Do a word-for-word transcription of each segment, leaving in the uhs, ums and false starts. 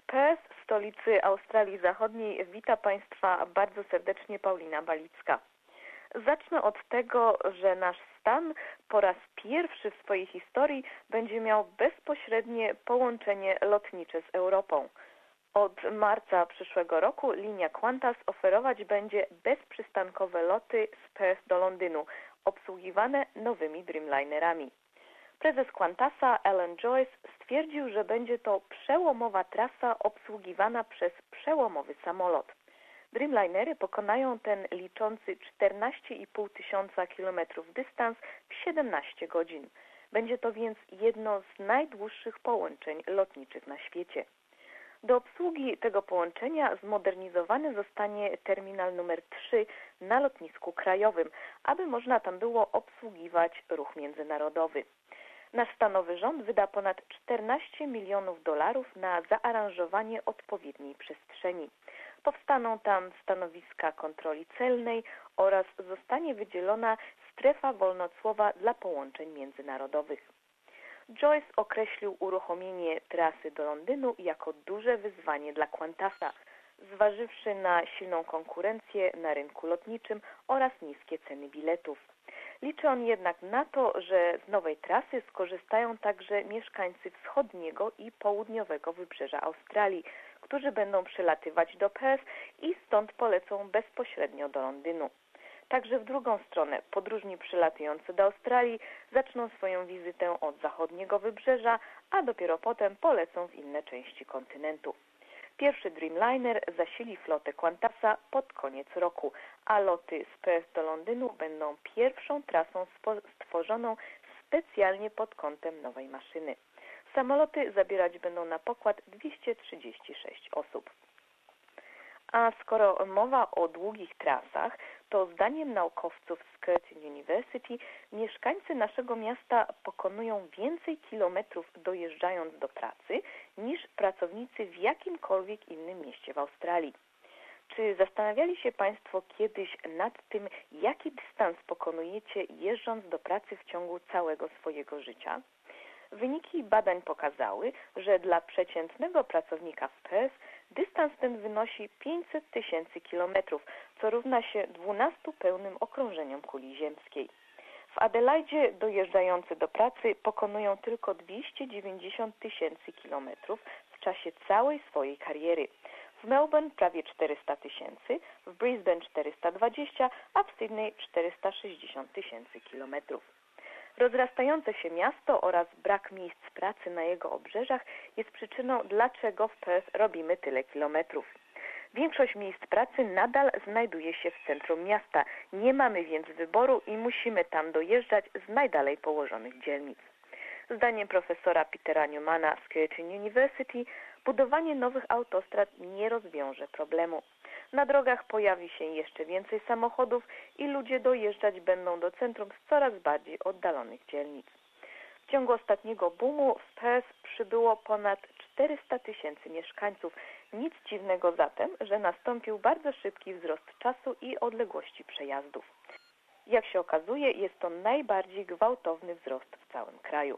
Perth, stolicy Australii Zachodniej, wita Państwa bardzo serdecznie Paulina Balicka. Zacznę od tego, że nasz stan po raz pierwszy w swojej historii będzie miał bezpośrednie połączenie lotnicze z Europą. Od marca przyszłego roku linia Qantas oferować będzie bezprzystankowe loty z Perth do Londynu, obsługiwane nowymi Dreamlinerami. Prezes Qantasa Alan Joyce stwierdził, że będzie to przełomowa trasa obsługiwana przez przełomowy samolot. Dreamlinery pokonają ten liczący czternaście i pół tysiąca kilometrów dystans w siedemnaście godzin. Będzie to więc jedno z najdłuższych połączeń lotniczych na świecie. Do obsługi tego połączenia zmodernizowany zostanie terminal numer trzy na lotnisku krajowym, aby można tam było obsługiwać ruch międzynarodowy. Nasz stanowy rząd wyda ponad czternaście milionów dolarów na zaaranżowanie odpowiedniej przestrzeni. Powstaną tam stanowiska kontroli celnej oraz zostanie wydzielona strefa wolnocłowa dla połączeń międzynarodowych. Joyce określił uruchomienie trasy do Londynu jako duże wyzwanie dla Qantasa, zważywszy na silną konkurencję na rynku lotniczym oraz niskie ceny biletów. Liczy on jednak na to, że z nowej trasy skorzystają także mieszkańcy wschodniego i południowego wybrzeża Australii, którzy będą przylatywać do Perth i stąd polecą bezpośrednio do Londynu. Także w drugą stronę podróżni przylatujący do Australii zaczną swoją wizytę od zachodniego wybrzeża, a dopiero potem polecą w inne części kontynentu. Pierwszy Dreamliner zasili flotę Qantasa pod koniec roku, a loty z Perth do Londynu będą pierwszą trasą stworzoną specjalnie pod kątem nowej maszyny. Samoloty zabierać będą na pokład dwieście trzydzieści sześć osób. A skoro mowa o długich trasach, to zdaniem naukowców z Curtin University mieszkańcy naszego miasta pokonują więcej kilometrów dojeżdżając do pracy niż pracownicy w jakimkolwiek innym mieście w Australii. Czy zastanawiali się Państwo kiedyś nad tym, jaki dystans pokonujecie jeżdżąc do pracy w ciągu całego swojego życia? Wyniki badań pokazały, że dla przeciętnego pracownika w Perth dystans ten wynosi pięćset tysięcy kilometrów, co równa się dwunastu pełnym okrążeniom kuli ziemskiej. W Adelaidzie dojeżdżający do pracy pokonują tylko dwieście dziewięćdziesiąt tysięcy kilometrów w czasie całej swojej kariery. W Melbourne prawie czterysta tysięcy, w Brisbane czterysta dwadzieścia, a w Sydney czterysta sześćdziesiąt tysięcy kilometrów. Rozrastające się miasto oraz brak miejsc pracy na jego obrzeżach jest przyczyną, dlaczego w Perth robimy tyle kilometrów. Większość miejsc pracy nadal znajduje się w centrum miasta, nie mamy więc wyboru i musimy tam dojeżdżać z najdalej położonych dzielnic. Zdaniem profesora Petera Newmana z Curtin University budowanie nowych autostrad nie rozwiąże problemu. Na drogach pojawi się jeszcze więcej samochodów i ludzie dojeżdżać będą do centrum z coraz bardziej oddalonych dzielnic. W ciągu ostatniego boomu w Perth przybyło ponad czterysta tysięcy mieszkańców. Nic dziwnego zatem, że nastąpił bardzo szybki wzrost czasu i odległości przejazdów. Jak się okazuje, jest to najbardziej gwałtowny wzrost w całym kraju.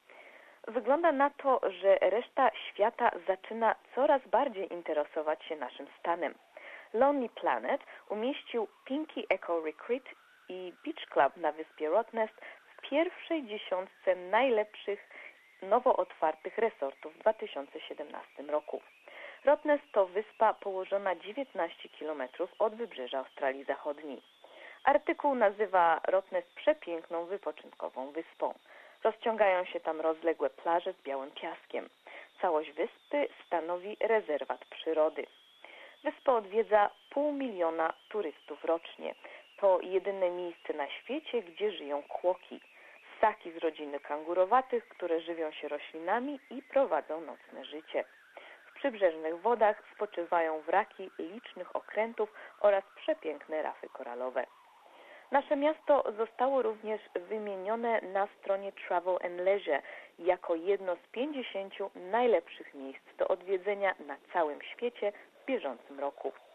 Wygląda na to, że reszta świata zaczyna coraz bardziej interesować się naszym stanem. Lonely Planet umieścił Pinky Eco Retreat i Beach Club na wyspie Rottnest w pierwszej dziesiątce najlepszych nowo otwartych resortów w dwa tysiące siedemnastym roku. Rottnest to wyspa położona dziewiętnaście kilometrów od wybrzeża Australii Zachodniej. Artykuł nazywa Rottnest przepiękną wypoczynkową wyspą. Rozciągają się tam rozległe plaże z białym piaskiem. Całość wyspy stanowi rezerwat przyrody. Wyspę odwiedza pół miliona turystów rocznie. To jedyne miejsce na świecie, gdzie żyją kłoki. Ssaki z rodziny kangurowatych, które żywią się roślinami i prowadzą nocne życie. W przybrzeżnych wodach spoczywają wraki licznych okrętów oraz przepiękne rafy koralowe. Nasze miasto zostało również wymienione na stronie Travel and Leisure jako jedno z pięćdziesięciu najlepszych miejsc do odwiedzenia na całym świecie w bieżącym roku.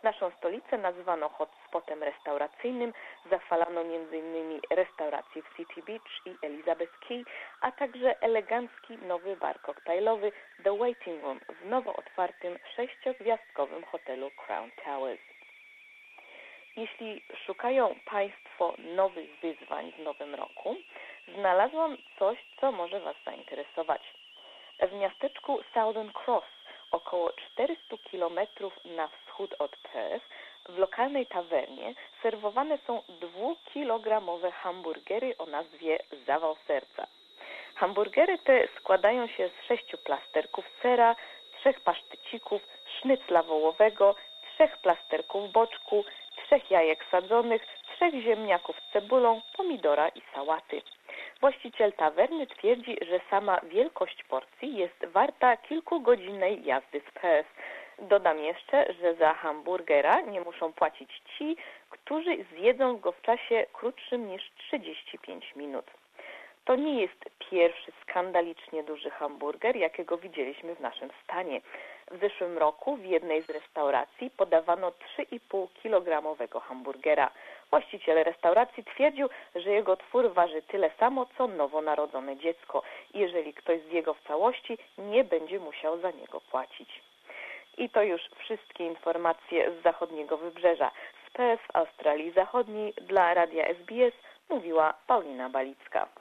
Naszą stolicę nazwano hotspotem restauracyjnym, zachwalano między innymi restauracje w City Beach i Elizabeth Key, a także elegancki nowy bar koktajlowy The Waiting Room w nowo otwartym sześciogwiazdkowym hotelu Crown Towers. Jeśli szukają Państwo nowych wyzwań w nowym roku, znalazłam coś, co może Was zainteresować. W miasteczku Southern Cross, około czterysta kilometrów na wschód od Perth, w lokalnej tawernie serwowane są dwukilogramowe hamburgery o nazwie Zawał Serca. Hamburgery te składają się z sześciu plasterków sera, trzech pasztecików, sznycla wołowego, trzech plasterków boczku, trzech jajek sadzonych, trzech ziemniaków z cebulą, pomidora i sałaty. Właściciel tawerny twierdzi, że sama wielkość porcji jest warta kilkugodzinnej jazdy z Perth. Dodam jeszcze, że za hamburgera nie muszą płacić ci, którzy zjedzą go w czasie krótszym niż trzydzieści pięć minut. To nie jest pierwszy skandalicznie duży hamburger, jakiego widzieliśmy w naszym stanie. W zeszłym roku w jednej z restauracji podawano trzy i pół kilogramowego hamburgera. Właściciel restauracji twierdził, że jego twór waży tyle samo, co nowonarodzone dziecko i jeżeli ktoś zje go w całości, nie będzie musiał za niego płacić. I to już wszystkie informacje z zachodniego wybrzeża. Z Perth w Australii Zachodniej dla Radia S B S mówiła Paulina Balicka.